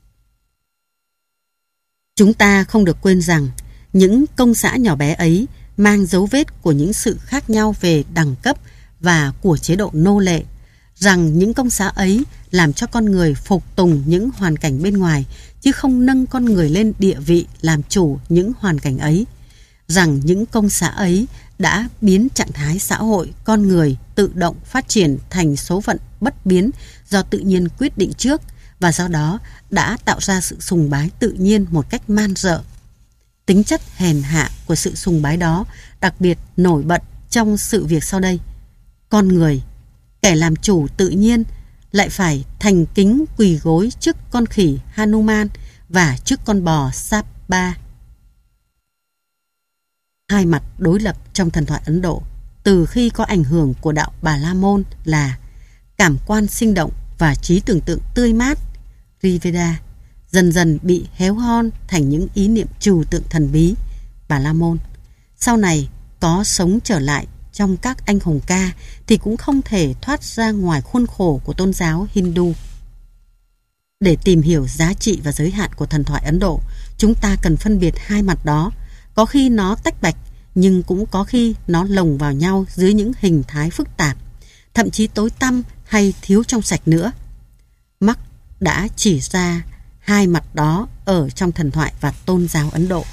Chúng ta không được quên rằng những công xã nhỏ bé ấy mang dấu vết của những sự khác nhau về đẳng cấp và của chế độ nô lệ, rằng những công xã ấy làm cho con người phục tùng những hoàn cảnh bên ngoài, chứ không nâng con người lên địa vị làm chủ những hoàn cảnh ấy, rằng những công xã ấy đã biến trạng thái xã hội con người tự động phát triển thành số phận bất biến do tự nhiên quyết định trước, và do đó đã tạo ra sự sùng bái tự nhiên một cách man rợ. Tính chất hèn hạ của sự sùng bái đó đặc biệt nổi bật trong sự việc sau đây. Con người, kẻ làm chủ tự nhiên, lại phải thành kính quỳ gối trước con khỉ Hanuman và trước con bò Sapa. Hai mặt đối lập trong thần thoại Ấn Độ từ khi có ảnh hưởng của đạo Bà La Môn là cảm quan sinh động và trí tưởng tượng tươi mát Riveda dần dần bị héo hon thành những ý niệm trừu tượng thần bí Bà La Môn. Sau này có sống trở lại trong các anh hùng ca thì cũng không thể thoát ra ngoài khuôn khổ của tôn giáo Hindu. Để tìm hiểu giá trị và giới hạn của thần thoại Ấn Độ, chúng ta cần phân biệt hai mặt đó. Có khi nó tách bạch, nhưng cũng có khi nó lồng vào nhau dưới những hình thái phức tạp, thậm chí tối tăm hay thiếu trong sạch nữa. Marx đã chỉ ra hai mặt đó ở trong thần thoại và tôn giáo Ấn Độ.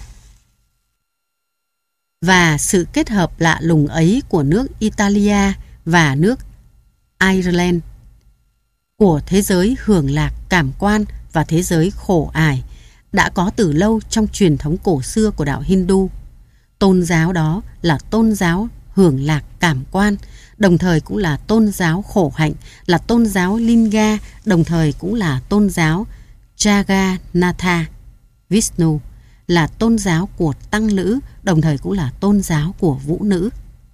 Và sự kết hợp lạ lùng ấy của nước Italia và nước Ireland, của thế giới hưởng lạc cảm quan và thế giới khổ ải, đã có từ lâu trong truyền thống cổ xưa của đạo Hindu. Tôn giáo đó là tôn giáo hưởng lạc cảm quan, đồng thời cũng là tôn giáo khổ hạnh, là tôn giáo Linga, đồng thời cũng là tôn giáo Jagannatha, Vishnu, là tôn giáo của tăng nữ, đồng thời cũng là tôn giáo của vũ nữ.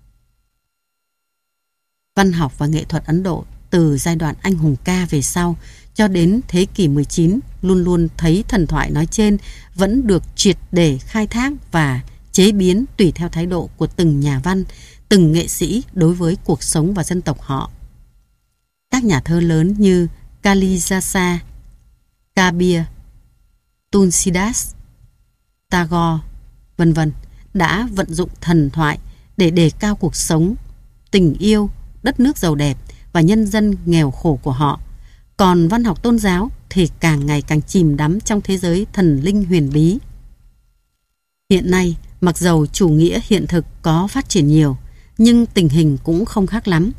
Văn học và nghệ thuật Ấn Độ từ giai đoạn anh hùng ca về sau cho đến thế kỷ 19 luôn luôn thấy thần thoại nói trên vẫn được triệt để khai thác và chế biến tùy theo thái độ của từng nhà văn, từng nghệ sĩ đối với cuộc sống và dân tộc họ. Các nhà thơ lớn như Kalidasa, Kabir, Tulsidas, Tagore, vân vân đã vận dụng thần thoại để đề cao cuộc sống, tình yêu, đất nước giàu đẹp và nhân dân nghèo khổ của họ. Còn văn học tôn giáo thì càng ngày càng chìm đắm trong thế giới thần linh huyền bí. Hiện nay, mặc dầu chủ nghĩa hiện thực có phát triển nhiều, nhưng tình hình cũng không khác lắm.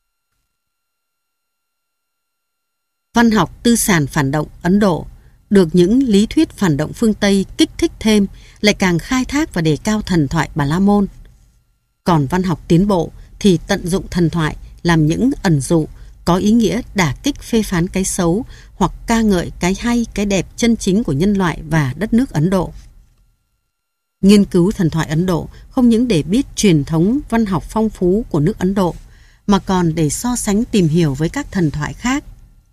Văn học tư sản phản động Ấn Độ được những lý thuyết phản động phương Tây kích thích thêm, lại càng khai thác và đề cao thần thoại Bà La Môn. Còn văn học tiến bộ thì tận dụng thần thoại làm những ẩn dụ có ý nghĩa đả kích phê phán cái xấu hoặc ca ngợi cái hay, cái đẹp chân chính của nhân loại và đất nước Ấn Độ. Nghiên cứu thần thoại Ấn Độ không những để biết truyền thống văn học phong phú của nước Ấn Độ, mà còn để so sánh tìm hiểu với các thần thoại khác.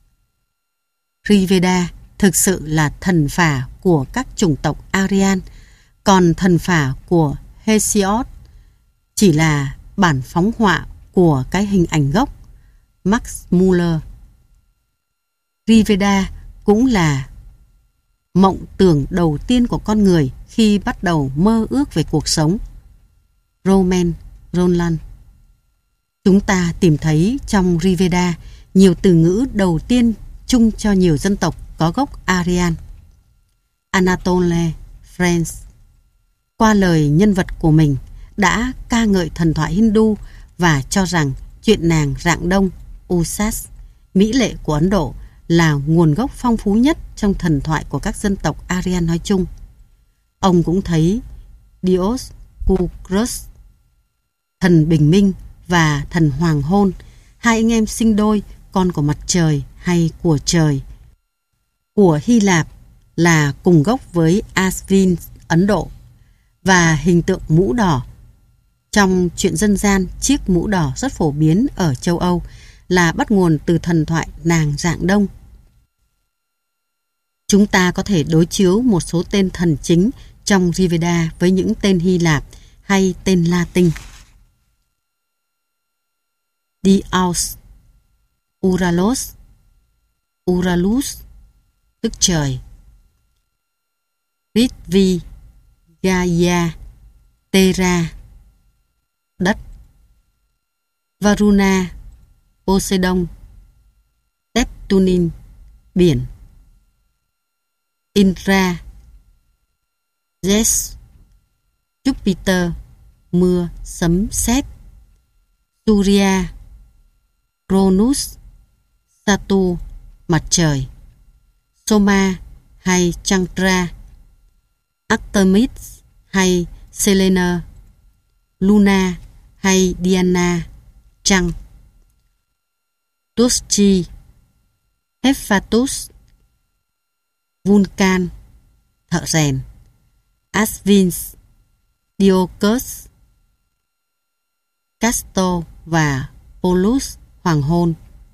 Rigveda thực sự là thần phả của các chủng tộc Aryan, còn thần phả của Hesiod chỉ là bản phóng họa của cái hình ảnh gốc. Max Muller. Rigveda cũng là mộng tưởng đầu tiên của con người khi bắt đầu mơ ước về cuộc sống. Roman Roland. Chúng ta tìm thấy trong Rigveda nhiều từ ngữ đầu tiên chung cho nhiều dân tộc có gốc Aryan. Anatole France, qua lời nhân vật của mình, đã ca ngợi thần thoại Hindu và cho rằng chuyện nàng Rạng Đông, Usas, mỹ lệ của Ấn Độ là nguồn gốc phong phú nhất trong thần thoại của các dân tộc Aryan nói chung. Ông cũng thấy Dios Kukrus, thần bình minh, và thần hoàng hôn, hai anh em sinh đôi, con của mặt trời hay của trời, của Hy Lạp là cùng gốc với Asvin Ấn Độ, và hình tượng mũ đỏ. Trong truyện dân gian, chiếc mũ đỏ rất phổ biến ở châu Âu là bắt nguồn từ thần thoại nàng Rạng Đông. Chúng ta có thể đối chiếu một số tên thần chính trong Rigveda với những tên Hy Lạp hay tên Latin. Dios, Uralos, Uralus, tức trời. Prithvi, Gaia, Terra, đất. Varuna, Poseidon, Neptunin, biển. Indra, Zeus, Jupiter, mưa, sấm, sét. Surya, Cronus, Saturn, mặt trời. Soma hay Chandra, Artemis hay Selene, Luna hay Diana, trăng. Tushchi, Hephaestus, Vulcan, thợ rèn. Asvins, Diocus, Castor và Polus, hoàng hôn.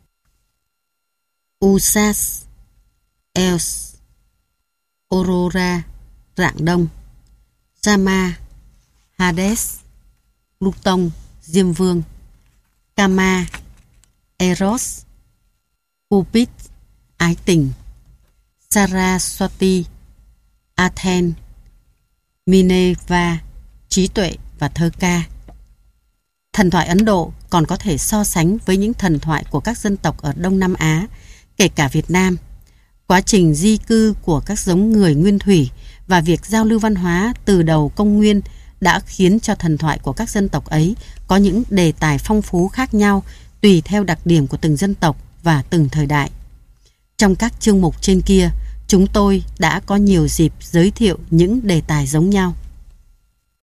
Usas, Eos, Aurora, rạng đông. Rama, Hades, Pluton, Diêm Vương. Kama, Eros, Cupid, ái tình. Saraswati, Athens, Minerva, trí tuệ và thơ ca. Thần thoại Ấn Độ còn có thể so sánh với những thần thoại của các dân tộc ở Đông Nam Á, kể cả Việt Nam. Quá trình di cư của các giống người nguyên thủy và việc giao lưu văn hóa từ đầu công nguyên đã khiến cho thần thoại của các dân tộc ấy có những đề tài phong phú khác nhau tùy theo đặc điểm của từng dân tộc và từng thời đại. Trong các chương mục trên kia, chúng tôi đã có nhiều dịp giới thiệu những đề tài giống nhau.